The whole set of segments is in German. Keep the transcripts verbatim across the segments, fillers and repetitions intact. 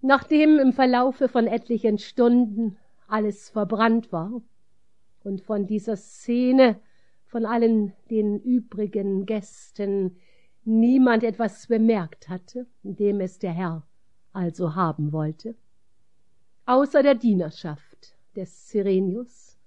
Nachdem im Verlaufe von etlichen Stunden alles verbrannt war und von dieser Szene von allen den übrigen Gästen niemand etwas bemerkt hatte, dem es der Herr also haben wollte, außer der Dienerschaft des Cyrenius.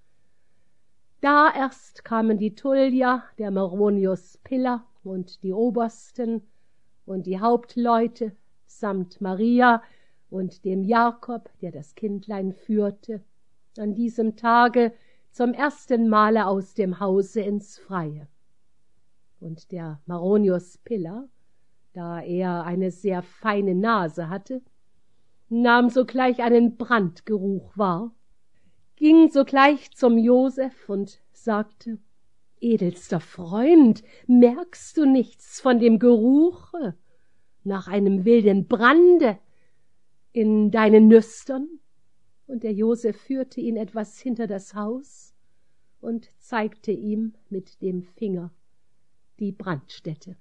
Da erst kamen die Tullier, der Maronius Piller und die Obersten und die Hauptleute samt Maria und dem Jakob, der das Kindlein führte, an diesem Tage zum ersten Male aus dem Hause ins Freie. Und der Maronius Piller, da er eine sehr feine Nase hatte, nahm sogleich einen Brandgeruch wahr, ging sogleich zum Joseph und sagte: »Edelster Freund, merkst du nichts von dem Geruche nach einem wilden Brande in deinen Nüstern?« Und der Joseph führte ihn etwas hinter das Haus und zeigte ihm mit dem Finger die Brandstätte.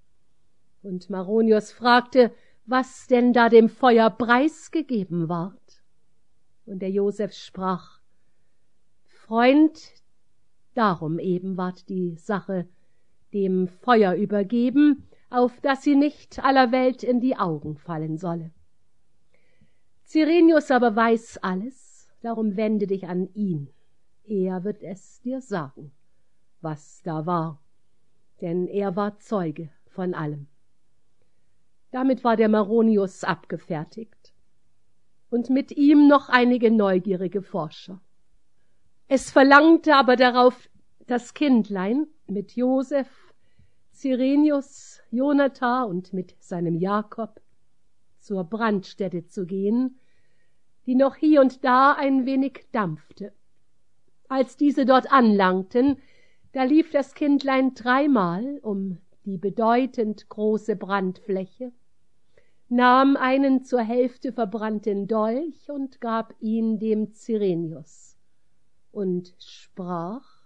Und Maronius fragte, was denn da dem Feuer preisgegeben ward. Und der Joseph sprach: »Freund, darum eben ward die Sache dem Feuer übergeben, auf dass sie nicht aller Welt in die Augen fallen solle. Cyrenius aber weiß alles, darum wende dich an ihn. Er wird es dir sagen, was da war, denn er war Zeuge von allem.« Damit war der Maronius abgefertigt und mit ihm noch einige neugierige Forscher. Es verlangte aber darauf das Kindlein mit Joseph, Cyrenius, Jonathan und mit seinem Jakob zur Brandstätte zu gehen, die noch hier und da ein wenig dampfte. Als diese dort anlangten, da lief das Kindlein dreimal um die bedeutend große Brandfläche, nahm einen zur Hälfte verbrannten Dolch und gab ihn dem Cyrenius und sprach: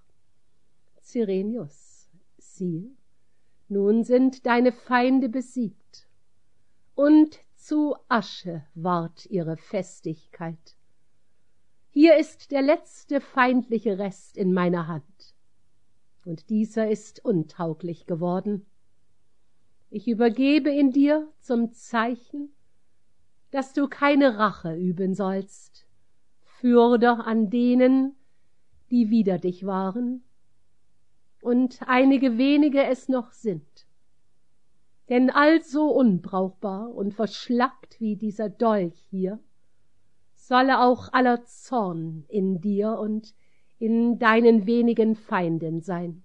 »Cyrenius, siehe, nun sind deine Feinde besiegt, und zu Asche ward ihre Festigkeit. Hier ist der letzte feindliche Rest in meiner Hand, und dieser ist untauglich geworden. Ich übergebe ihn dir zum Zeichen, dass du keine Rache üben sollst, fürder an denen, die wider dich waren, und einige wenige es noch sind. Denn also unbrauchbar und verschlackt wie dieser Dolch hier, solle auch aller Zorn in dir und in deinen wenigen Feinden sein.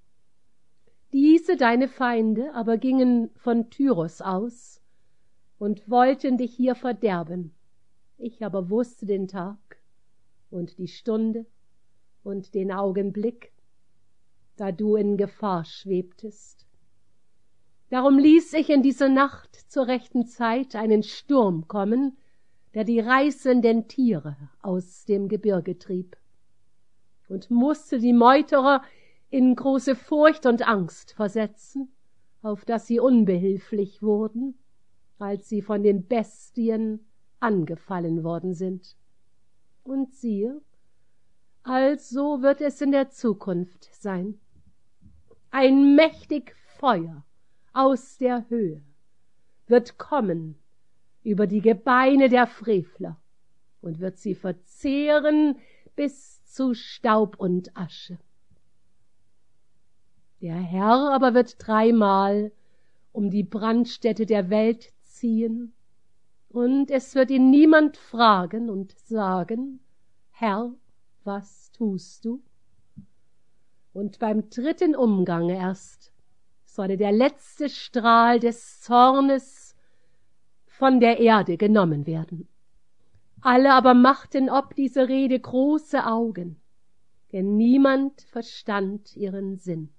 Diese deine Feinde aber gingen von Tyros aus und wollten dich hier verderben. Ich aber wusste den Tag und die Stunde und den Augenblick, da du in Gefahr schwebtest. Darum ließ ich in dieser Nacht zur rechten Zeit einen Sturm kommen, der die reißenden Tiere aus dem Gebirge trieb, und musste die Meuterer in große Furcht und Angst versetzen, auf dass sie unbehilflich wurden, als sie von den Bestien angefallen worden sind. Und siehe, also wird es in der Zukunft sein. Ein mächtig Feuer aus der Höhe wird kommen über die Gebeine der Frevler und wird sie verzehren bis zu Staub und Asche. Der Herr aber wird dreimal um die Brandstätte der Welt ziehen, und es wird ihn niemand fragen und sagen: Herr, was tust du? Und beim dritten Umgange erst solle der letzte Strahl des Zornes von der Erde genommen werden. Alle aber machten ob diese Rede große Augen, denn niemand verstand ihren Sinn.